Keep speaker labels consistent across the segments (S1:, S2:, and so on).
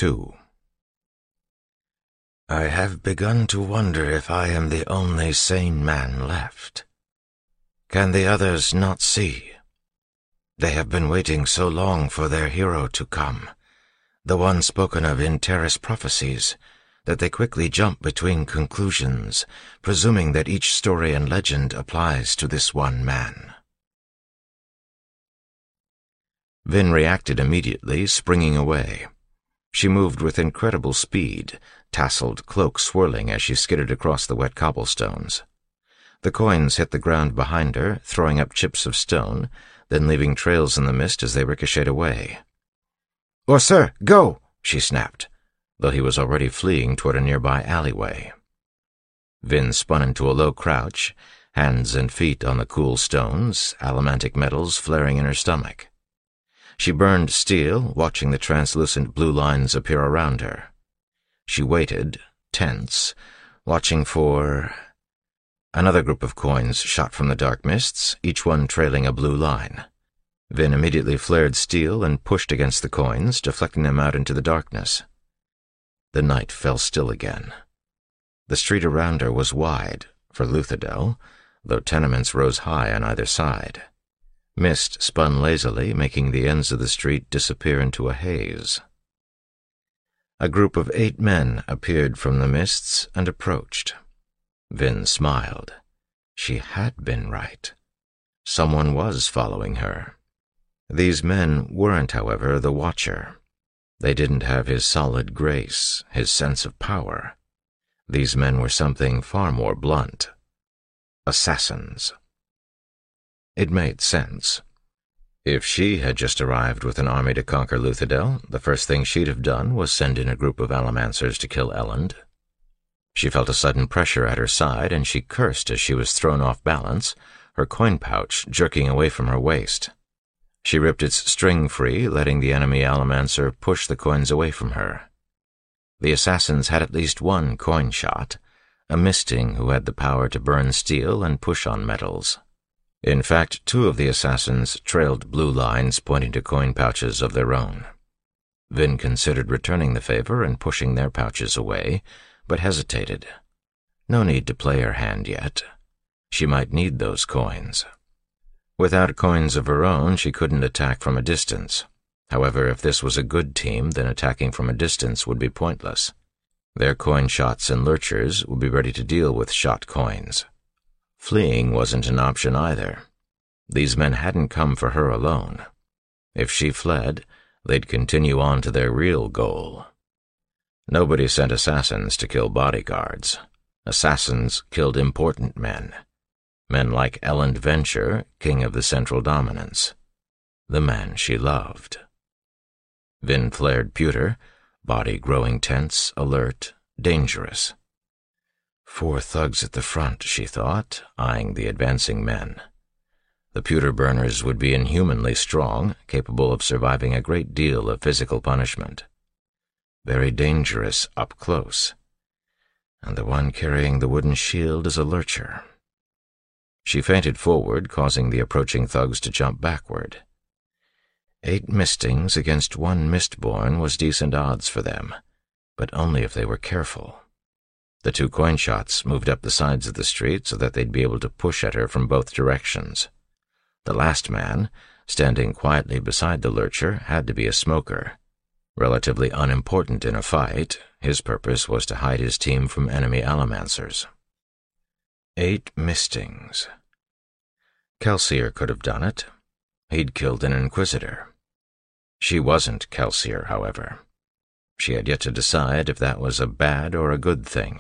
S1: 2. I have begun to wonder if I am the only sane man left. Can the others not see? They have been waiting so long for their hero to come, the one spoken of in Terrace prophecies, that they quickly jump between conclusions, presuming that each story and legend applies to this one man. Vin reacted immediately, springing away. She moved with incredible speed, tasseled cloak swirling as she skidded across the wet cobblestones. The coins hit the ground behind her, throwing up chips of stone, then leaving trails in the mist as they ricocheted away. "Or, sir, go!" she snapped, though he was already fleeing toward a nearby alleyway. Vin spun into a low crouch, hands and feet on the cool stones, allomantic metals flaring in her stomach. She burned steel, watching the translucent blue lines appear around her. She waited, tense, watching for... Another group of coins shot from the dark mists, each one trailing a blue line. Vin immediately flared steel and pushed against the coins, deflecting them out into the darkness. The night fell still again. The street around her was wide, for Luthadel, though tenements rose high on either side. Mist spun lazily, making the ends of the street disappear into a haze. A group of 8 men appeared from the mists and approached. Vin smiled. She had been right. Someone was following her. These men weren't, however, the Watcher. They didn't have his solid grace, his sense of power. These men were something far more blunt. Assassins. It made sense. If she had just arrived with an army to conquer Luthadel, the first thing she'd have done was send in a group of Allomancers to kill Elend. She felt a sudden pressure at her side, and she cursed as she was thrown off balance, her coin pouch jerking away from her waist. She ripped its string free, letting the enemy Allomancer push the coins away from her. The assassins had at least one coin shot, a misting who had the power to burn steel and push on metals. In fact, 2 of the assassins trailed blue lines pointing to coin pouches of their own. Vin considered returning the favor and pushing their pouches away, but hesitated. No need to play her hand yet. She might need those coins. Without coins of her own, she couldn't attack from a distance. However, if this was a good team, then attacking from a distance would be pointless. Their coin shots and lurchers would be ready to deal with shot coins. Fleeing wasn't an option either. These men hadn't come for her alone. If she fled, they'd continue on to their real goal. Nobody sent assassins to kill bodyguards. Assassins killed important men. Men like Elend Venture, king of the Central Dominance. The man she loved. Vin flared pewter, body growing tense, alert, dangerous. 4 thugs at the front, she thought, eyeing the advancing men. The pewter burners would be inhumanly strong, capable of surviving a great deal of physical punishment. Very dangerous up close. And the one carrying the wooden shield is a lurcher. She feinted forward, causing the approaching thugs to jump backward. 8 mistings against 1 mistborn was decent odds for them, but only if they were careful. The 2 coin shots moved up the sides of the street so that they'd be able to push at her from both directions. The last man, standing quietly beside the lurcher, had to be a smoker. Relatively unimportant in a fight, his purpose was to hide his team from enemy Allomancers. 8 mistings. Kelsier could have done it. He'd killed an Inquisitor. She wasn't Kelsier, however. She had yet to decide if that was a bad or a good thing.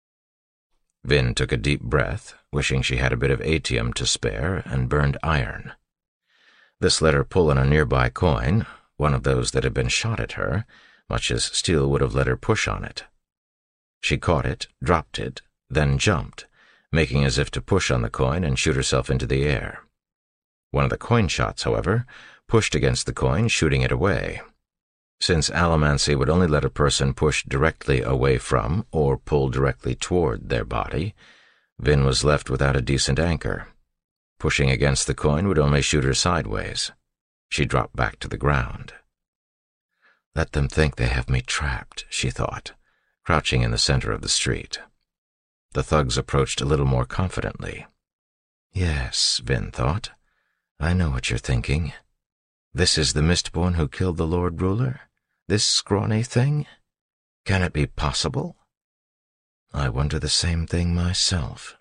S1: Vin took a deep breath, wishing she had a bit of atium to spare, and burned iron. This let her pull on a nearby coin, one of those that had been shot at her, much as steel would have let her push on it. She caught it, dropped it, then jumped, making as if to push on the coin and shoot herself into the air. One of the coin shots, however, pushed against the coin, shooting it away. Since allomancy would only let a person push directly away from or pull directly toward their body, Vin was left without a decent anchor. Pushing against the coin would only shoot her sideways. She dropped back to the ground. Let them think they have me trapped, she thought, crouching in the center of the street. The thugs approached a little more confidently. Yes, Vin thought, I know what you're thinking. This is the Mistborn who killed the Lord Ruler? This scrawny thing? Can it be possible? I wonder the same thing myself.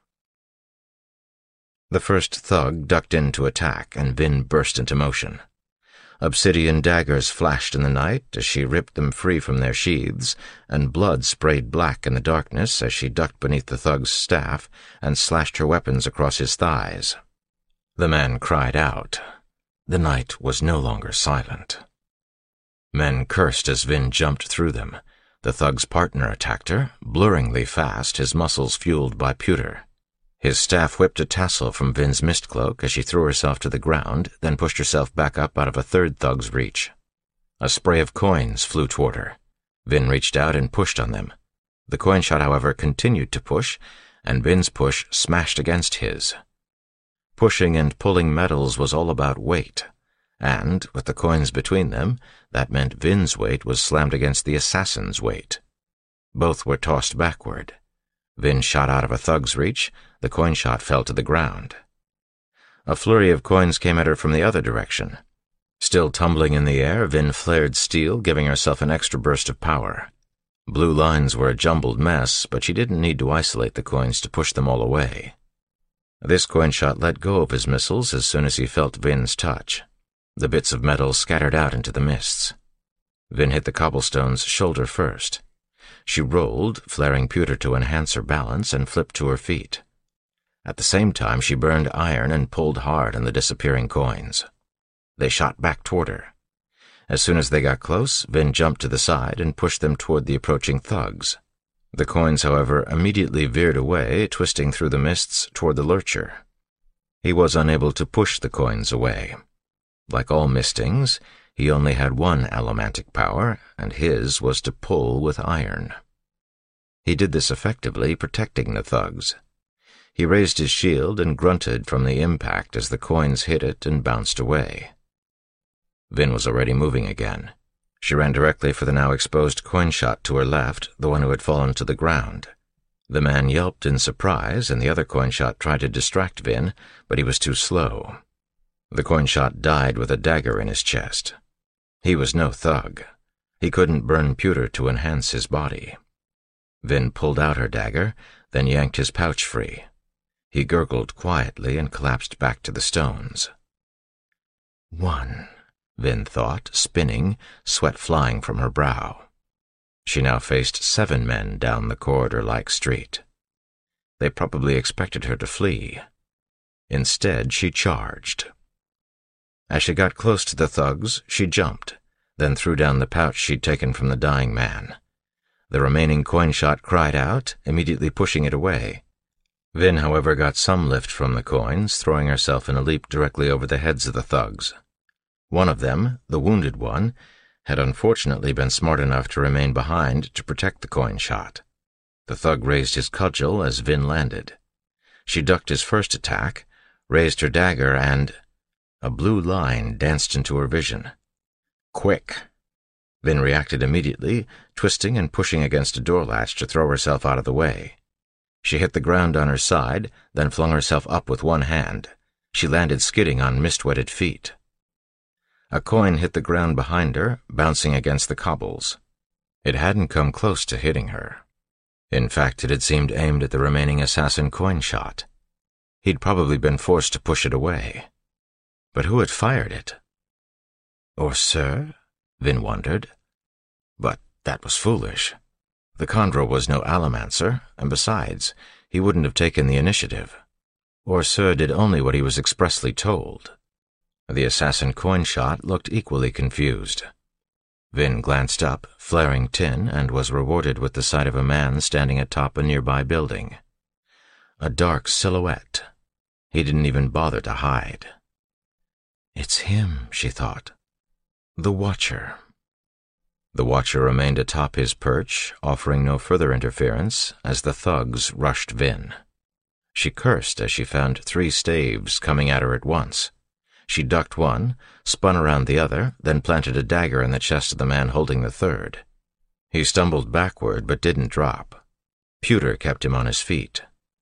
S1: The first thug ducked in to attack, and Vin burst into motion. Obsidian daggers flashed in the night as she ripped them free from their sheaths, and blood sprayed black in the darkness as she ducked beneath the thug's staff and slashed her weapons across his thighs. The man cried out. The night was no longer silent. Men cursed as Vin jumped through them. The thug's partner attacked her, blurringly fast, his muscles fueled by pewter. His staff whipped a tassel from Vin's mist cloak as she threw herself to the ground, then pushed herself back up out of a third thug's reach. A spray of coins flew toward her. Vin reached out and pushed on them. The coin shot, however, continued to push, and Vin's push smashed against his. Pushing and pulling metals was all about weight, and, with the coins between them, that meant Vin's weight was slammed against the assassin's weight. Both were tossed backward. Vin shot out of a thug's reach. The coin shot fell to the ground. A flurry of coins came at her from the other direction. Still tumbling in the air, Vin flared steel, giving herself an extra burst of power. Blue lines were a jumbled mess, but she didn't need to isolate the coins to push them all away. This coin shot let go of his missiles as soon as he felt Vin's touch. The bits of metal scattered out into the mists. Vin hit the cobblestones shoulder first. She rolled, flaring pewter to enhance her balance, and flipped to her feet. At the same time, she burned iron and pulled hard on the disappearing coins. They shot back toward her. As soon as they got close, Vin jumped to the side and pushed them toward the approaching thugs. The coins, however, immediately veered away, twisting through the mists toward the lurcher. He was unable to push the coins away. Like all mistings, he only had one allomantic power, and his was to pull with iron. He did this effectively, protecting the thugs. He raised his shield and grunted from the impact as the coins hit it and bounced away. Vin was already moving again. She ran directly for the now exposed coin shot to her left, the one who had fallen to the ground. The man yelped in surprise, and the other coin shot tried to distract Vin, but he was too slow. The coin shot died with a dagger in his chest. He was no thug. He couldn't burn pewter to enhance his body. Vin pulled out her dagger, then yanked his pouch free. He gurgled quietly and collapsed back to the stones. 1, Vin thought, spinning, sweat flying from her brow. She now faced 7 men down the corridor-like street. They probably expected her to flee. Instead, she charged. As she got close to the thugs, she jumped, then threw down the pouch she'd taken from the dying man. The remaining coin shot cried out, immediately pushing it away. Vin, however, got some lift from the coins, throwing herself in a leap directly over the heads of the thugs. One of them, the wounded one, had unfortunately been smart enough to remain behind to protect the coin shot. The thug raised his cudgel as Vin landed. She ducked his first attack, raised her dagger, and a blue line danced into her vision. Quick! Vin reacted immediately, twisting and pushing against a door latch to throw herself out of the way. She hit the ground on her side, then flung herself up with one hand. She landed skidding on mist-wetted feet. A coin hit the ground behind her, bouncing against the cobbles. It hadn't come close to hitting her. In fact, it had seemed aimed at the remaining assassin coin shot. He'd probably been forced to push it away. But who had fired it? Or Sir? Vin wondered. But that was foolish. The Kandra was no allomancer, and besides, he wouldn't have taken the initiative. Or Sir did only what he was expressly told. The assassin coin shot looked equally confused. Vin glanced up, flaring tin, and was rewarded with the sight of a man standing atop a nearby building. A dark silhouette. He didn't even bother to hide. It's him, she thought. The Watcher. The Watcher remained atop his perch, offering no further interference, as the thugs rushed Vin. She cursed as she found 3 staves coming at her at once. She ducked one, spun around the other, then planted a dagger in the chest of the man holding the third. He stumbled backward but didn't drop. Pewter kept him on his feet.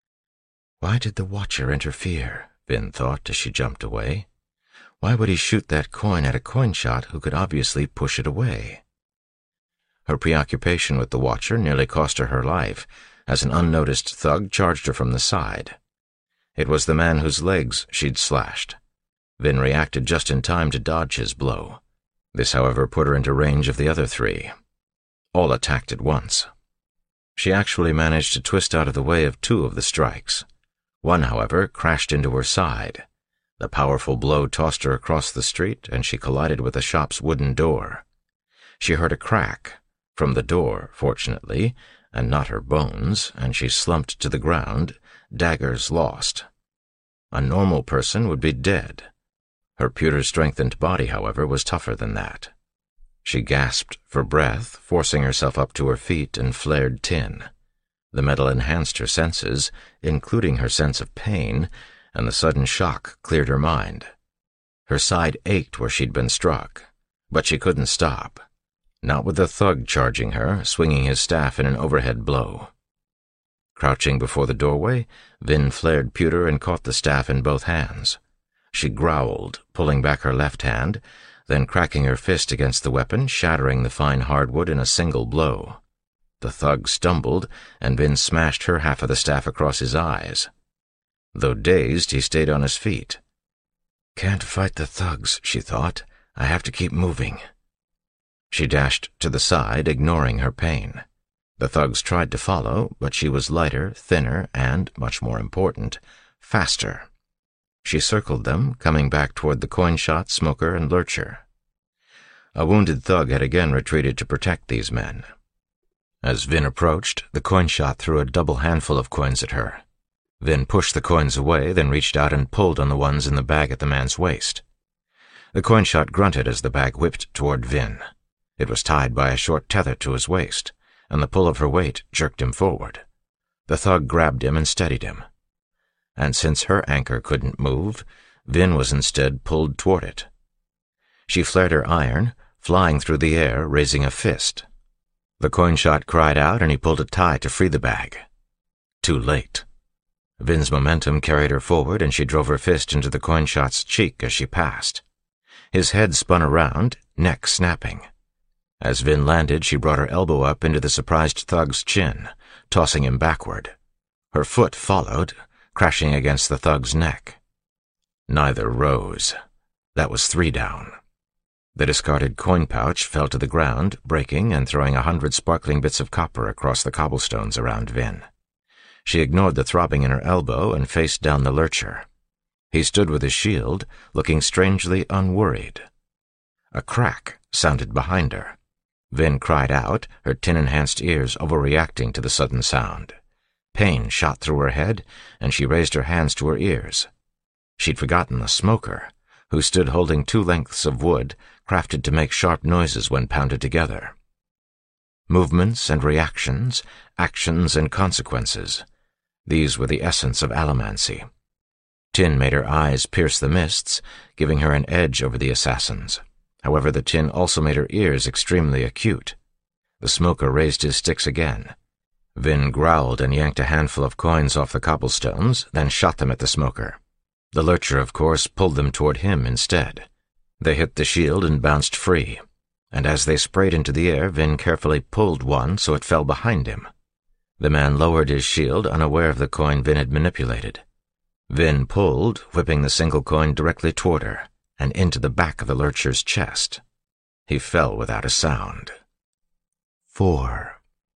S1: Why did the Watcher interfere? Vin thought as she jumped away. Why would he shoot that coin at a coin-shot who could obviously push it away? Her preoccupation with the Watcher nearly cost her her life, as an unnoticed thug charged her from the side. It was the man whose legs she'd slashed. Vin reacted just in time to dodge his blow. This, however, put her into range of the other three. All attacked at once. She actually managed to twist out of the way of two of the strikes. One, however, crashed into her side. The powerful blow tossed her across the street, and she collided with the shop's wooden door. She heard a crack, from the door, fortunately, and not her bones, and she slumped to the ground, daggers lost. A normal person would be dead. Her pewter-strengthened body, however, was tougher than that. She gasped for breath, forcing herself up to her feet, and flared tin. The metal enhanced her senses, including her sense of pain, and the sudden shock cleared her mind. Her side ached where she'd been struck, but she couldn't stop. Not with the thug charging her, swinging his staff in an overhead blow. Crouching before the doorway, Vin flared pewter and caught the staff in both hands. She growled, pulling back her left hand, then cracking her fist against the weapon, shattering the fine hardwood in a single blow. The thug stumbled, and Vin smashed her half of the staff across his eyes. Though dazed, he stayed on his feet. "Can't fight the thugs," she thought. "I have to keep moving." She dashed to the side, ignoring her pain. The thugs tried to follow, but she was lighter, thinner, and, much more important, faster. She circled them, coming back toward the coin-shot, smoker, and lurcher. A wounded thug had again retreated to protect these men. As Vin approached, the coin-shot threw a double handful of coins at her. Vin pushed the coins away, then reached out and pulled on the ones in the bag at the man's waist. The coin-shot grunted as the bag whipped toward Vin. It was tied by a short tether to his waist, and the pull of her weight jerked him forward. The thug grabbed him and steadied him. And since her anchor couldn't move, Vin was instead pulled toward it. She flared her iron, flying through the air, raising a fist. The coin-shot cried out, and he pulled a tie to free the bag. Too late. Vin's momentum carried her forward, and she drove her fist into the coin-shot's cheek as she passed. His head spun around, neck snapping. As Vin landed, she brought her elbow up into the surprised thug's chin, tossing him backward. Her foot followed, crashing against the thug's neck. Neither rose. That was 3 down. The discarded coin pouch fell to the ground, breaking and throwing 100 sparkling bits of copper across the cobblestones around Vin. She ignored the throbbing in her elbow and faced down the lurcher. He stood with his shield, looking strangely unworried. A crack sounded behind her. Vin cried out, her tin-enhanced ears overreacting to the sudden sound. Pain shot through her head, and she raised her hands to her ears. She'd forgotten the smoker, who stood holding 2 lengths of wood, crafted to make sharp noises when pounded together. Movements and reactions, actions and consequences. These were the essence of allomancy. Tin made her eyes pierce the mists, giving her an edge over the assassins. However, the tin also made her ears extremely acute. The smoker raised his sticks again. Vin growled and yanked a handful of coins off the cobblestones, then shot them at the smoker. The lurcher, of course, pulled them toward him instead. They hit the shield and bounced free, and as they sprayed into the air, Vin carefully pulled one so it fell behind him. The man lowered his shield, unaware of the coin Vin had manipulated. Vin pulled, whipping the single coin directly toward her, and into the back of the lurcher's chest. He fell without a sound. 4.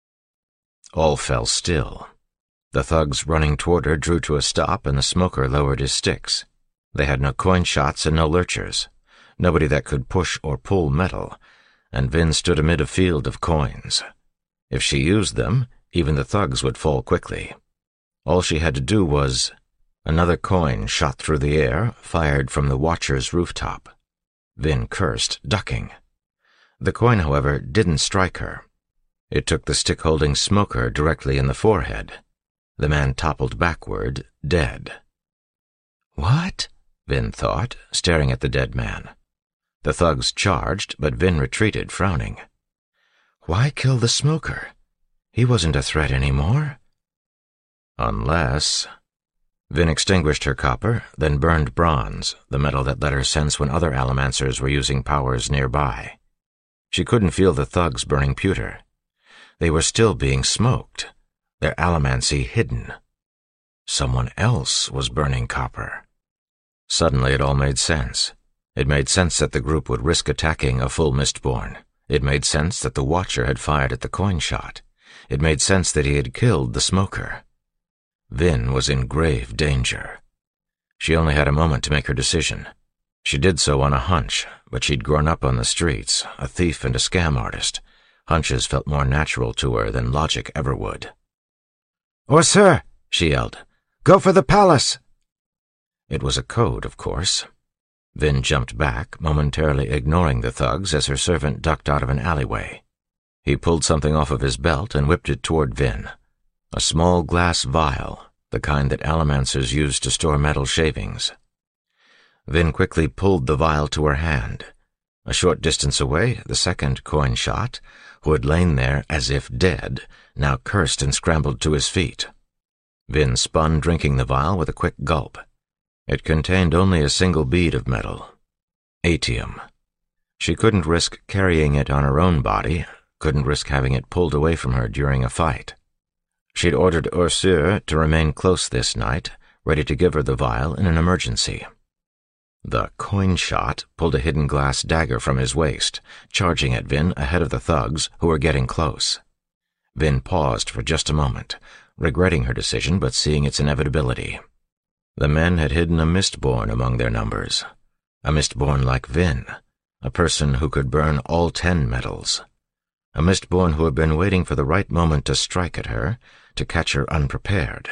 S1: All fell still. The thugs running toward her drew to a stop, and the smoker lowered his sticks. They had no coin shots and no lurchers, nobody that could push or pull metal, and Vin stood amid a field of coins. If she used them, even the thugs would fall quickly. All she had to do was... Another coin shot through the air, fired from the Watcher's rooftop. Vin cursed, ducking. The coin, however, didn't strike her. It took the stick-holding smoker directly in the forehead. The man toppled backward, dead. "What?" Vin thought, staring at the dead man. The thugs charged, but Vin retreated, frowning. Why kill the smoker? He wasn't a threat anymore. Unless... Vin extinguished her copper, then burned bronze, the metal that let her sense when other Allomancers were using powers nearby. She couldn't feel the thugs burning pewter. They were still being smoked, their allomancy hidden. Someone else was burning copper. Suddenly it all made sense. It made sense that the group would risk attacking a full Mistborn. It made sense that the Watcher had fired at the coin shot. It made sense that he had killed the smoker. Vin was in grave danger. She only had a moment to make her decision. She did so on a hunch, but she'd grown up on the streets, a thief and a scam artist. Hunches felt more natural to her than logic ever would. "Orsir!" she yelled. "Go for the palace!" It was a code, of course. Vin jumped back, momentarily ignoring the thugs as her servant ducked out of an alleyway. He pulled something off of his belt and whipped it toward Vin. A small glass vial, the kind that Allomancers used to store metal shavings. Vin quickly pulled the vial to her hand. A short distance away, the second coin shot, who had lain there as if dead, now cursed and scrambled to his feet. Vin spun, drinking the vial with a quick gulp. It contained only a single bead of metal. Atium. She couldn't risk carrying it on her own body, couldn't risk having it pulled away from her during a fight. She'd ordered Orsir to remain close this night, ready to give her the vial in an emergency. The coin shot pulled a hidden glass dagger from his waist, charging at Vin ahead of the thugs who were getting close. Vin paused for just a moment, regretting her decision but seeing its inevitability. The men had hidden a Mistborn among their numbers. A Mistborn like Vin, a person who could burn all 10 metals. A Mistborn who had been waiting for the right moment to strike at her, to catch her unprepared.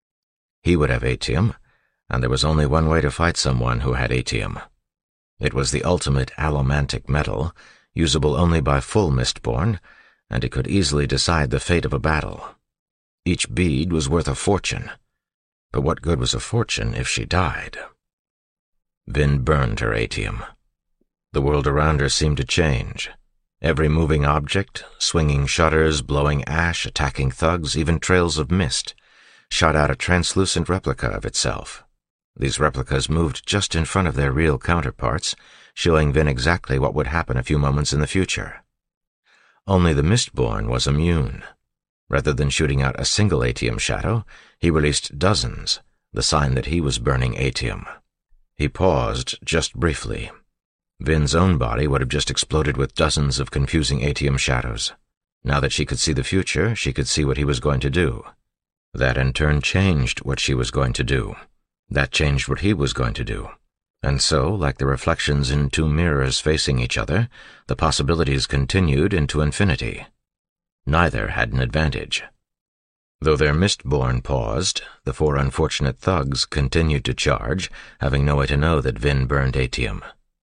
S1: He would have Atium, and there was only one way to fight someone who had Atium. It was the ultimate allomantic metal, usable only by full Mistborn, and it could easily decide the fate of a battle. Each bead was worth a fortune. But what good was a fortune if she died? Vin burned her Atium. The world around her seemed to change. Every moving object, swinging shutters, blowing ash, attacking thugs, even trails of mist, shot out a translucent replica of itself. These replicas moved just in front of their real counterparts, showing Vin exactly what would happen a few moments in the future. Only the Mistborn was immune. Rather than shooting out a single Atium shadow, he released dozens, the sign that he was burning Atium. He paused just briefly. Vin's own body would have just exploded with dozens of confusing Atium shadows. Now that she could see the future, she could see what he was going to do. That in turn changed what she was going to do. That changed what he was going to do. And so, like the reflections in two mirrors facing each other, the possibilities continued into infinity. Neither had an advantage. Though their Mistborn paused, the 4 unfortunate thugs continued to charge, having no way to know that Vin burned Atium.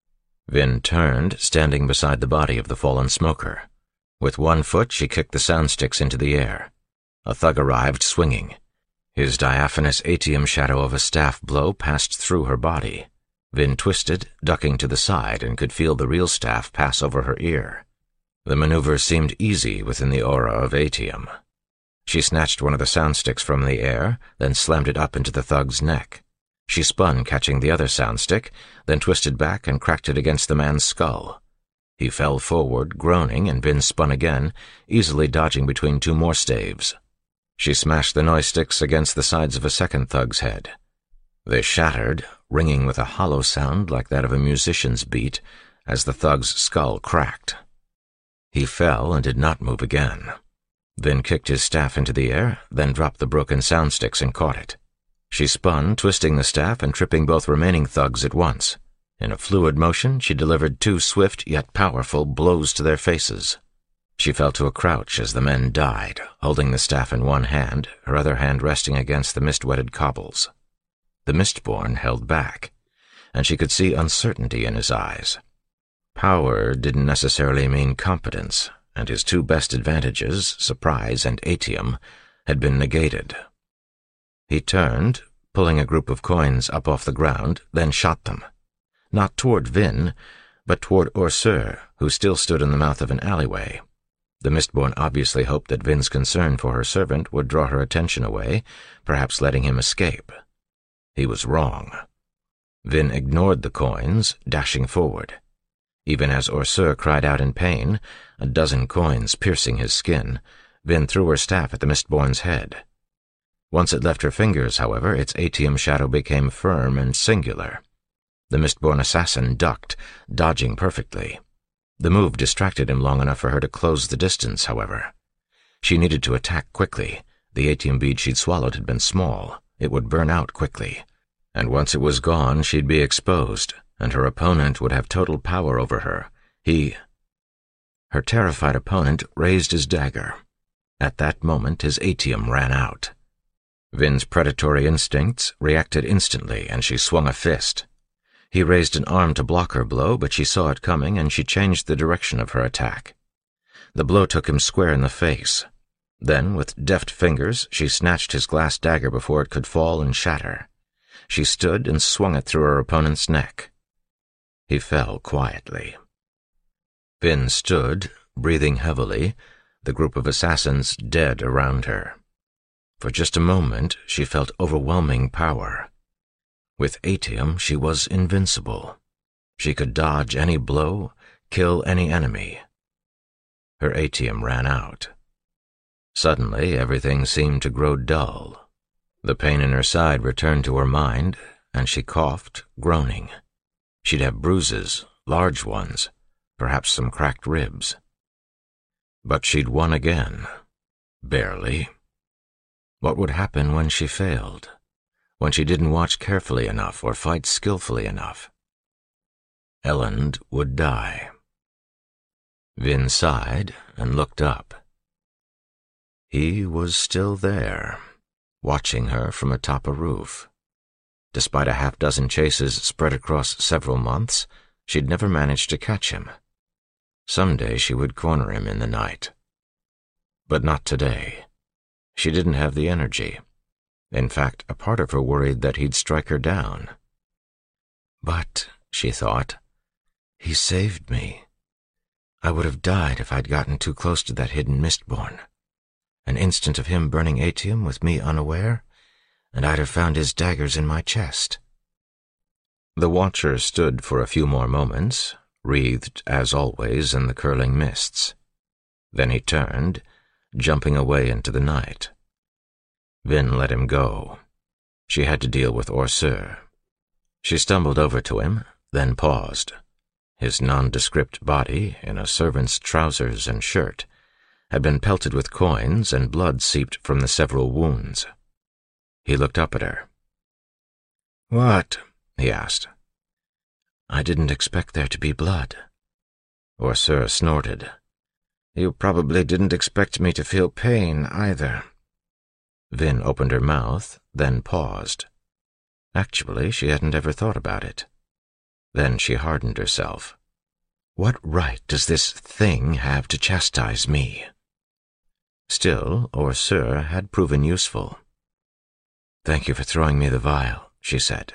S1: Vin turned, standing beside the body of the fallen smoker. With one foot, she kicked the soundsticks into the air. A thug arrived, swinging. His diaphanous Atium shadow of a staff blow passed through her body. Vin twisted, ducking to the side, and could feel the real staff pass over her ear. The maneuver seemed easy within the aura of Atium. She snatched one of the soundsticks from the air, then slammed it up into the thug's neck. She spun, catching the other soundstick, then twisted back and cracked it against the man's skull. He fell forward, groaning, and Vin spun again, easily dodging between 2 more staves. She smashed the noise sticks against the sides of a second thug's head. They shattered, ringing with a hollow sound like that of a musician's beat, as the thug's skull cracked. He fell and did not move again. Vin kicked his staff into the air, then dropped the broken soundsticks and caught it. She spun, twisting the staff and tripping both remaining thugs at once. In a fluid motion, she delivered 2 swift yet powerful blows to their faces. She fell to a crouch as the men died, holding the staff in one hand, her other hand resting against the mist-wetted cobbles. The Mistborn held back, and she could see uncertainty in his eyes. Power didn't necessarily mean competence, and his 2 best advantages, surprise and Atium, had been negated. He turned, pulling a group of coins up off the ground, then shot them. Not toward Vin, but toward Orseur, who still stood in the mouth of an alleyway. The Mistborn obviously hoped that Vin's concern for her servant would draw her attention away, perhaps letting him escape. He was wrong. Vin ignored the coins, dashing forward. Even as Orseur cried out in pain, a dozen coins piercing his skin, Vin threw her staff at the Mistborn's head. Once it left her fingers, however, its atium shadow became firm and singular. The Mistborn assassin ducked, dodging perfectly. The move distracted him long enough for her to close the distance, however. She needed to attack quickly. The atium bead she'd swallowed had been small. It would burn out quickly. And once it was gone, she'd be exposed, and her opponent would have total power over her. Her terrified opponent raised his dagger. At that moment, his atium ran out. Vin's predatory instincts reacted instantly, and she swung a fist. He raised an arm to block her blow, but she saw it coming, and she changed the direction of her attack. The blow took him square in the face. Then, with deft fingers, she snatched his glass dagger before it could fall and shatter. She stood and swung it through her opponent's neck. He fell quietly. Vin stood, breathing heavily, the group of assassins dead around her. For just a moment, she felt overwhelming power. With atium, she was invincible. She could dodge any blow, kill any enemy. Her atium ran out. Suddenly, everything seemed to grow dull. The pain in her side returned to her mind, and she coughed, groaning. She'd have bruises, large ones, perhaps some cracked ribs. But she'd won again. Barely. What would happen when she failed? When she didn't watch carefully enough or fight skillfully enough? Elend would die. Vin sighed and looked up. He was still there, watching her from atop a roof. Despite a half-dozen chases spread across several months, she'd never managed to catch him. Someday she would corner him in the night. But not today. She didn't have the energy. In fact, a part of her worried that he'd strike her down. But, she thought, he saved me. I would have died if I'd gotten too close to that hidden Mistborn. An instant of him burning atium with me unaware, and I'd have found his daggers in my chest. The Watcher stood for a few more moments, wreathed, as always, in the curling mists. Then he turned, jumping away into the night. Vin let him go. She had to deal with Orseur. She stumbled over to him, then paused. His nondescript body, in a servant's trousers and shirt, had been pelted with coins, and blood seeped from the several wounds. He looked up at her. "What?" he asked. "I didn't expect there to be blood." Orseur snorted. "You probably didn't expect me to feel pain, either." Vin opened her mouth, then paused. Actually, she hadn't ever thought about it. Then she hardened herself. What right does this thing have to chastise me? Still, Orseur had proven useful. "Thank you for throwing me the vial," she said.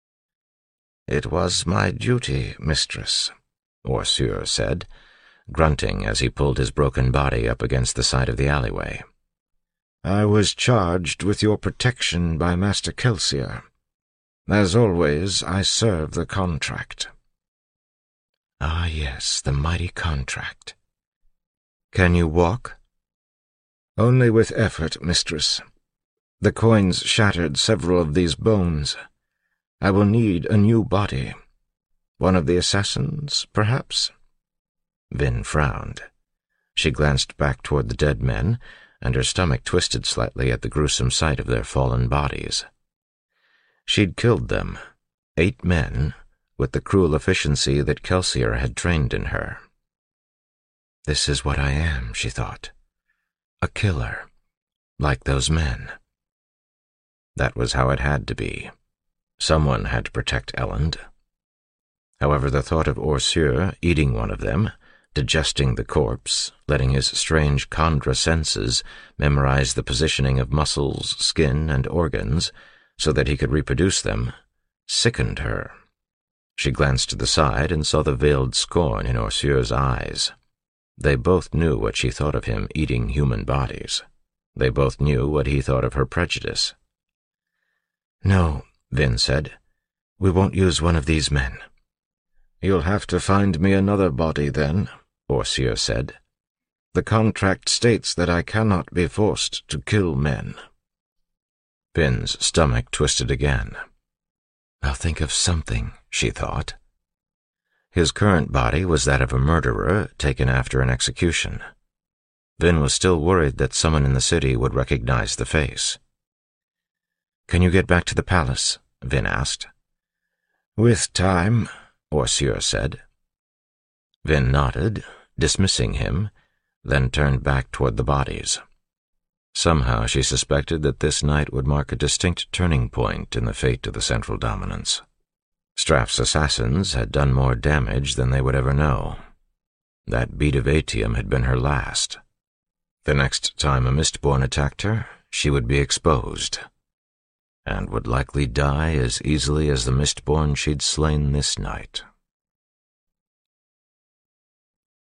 S1: "It was my duty, mistress," Orseur said, grunting as he pulled his broken body up against the side of the alleyway. "I was charged with your protection by Master Kelsier. As always, I serve the contract." Ah, yes, the mighty contract. "Can you walk?" "Only with effort, mistress. The coins shattered several of these bones. I will need a new body. One of the assassins, perhaps?" Vin frowned. She glanced back toward the dead men, and her stomach twisted slightly at the gruesome sight of their fallen bodies. She'd killed them, 8 men, with the cruel efficiency that Kelsier had trained in her. This is what I am, she thought. A killer, like those men. That was how it had to be. Someone had to protect Elend. However, the thought of Orseur eating one of them, digesting the corpse, letting his strange chondra senses memorize the positioning of muscles, skin, and organs, so that he could reproduce them, sickened her. She glanced to the side and saw the veiled scorn in Orsure's eyes. They both knew what she thought of him eating human bodies. They both knew what he thought of her prejudice. "No," Vin said. "We won't use one of these men." "You'll have to find me another body, then," Orsure said. "The contract states that I cannot be forced to kill men." Vin's stomach twisted again. "I'll think of something," she thought. His current body was that of a murderer taken after an execution. Vin was still worried that someone in the city would recognize the face. "Can you get back to the palace?" Vin asked. "With time," Orsure said. Vin nodded, dismissing him, then turned back toward the bodies. Somehow she suspected that this night would mark a distinct turning point in the fate of the Central Dominance. Straff's assassins had done more damage than they would ever know. That bead of atium had been her last. The next time a Mistborn attacked her, she would be exposed, and would likely die as easily as the Mistborn she'd slain this night.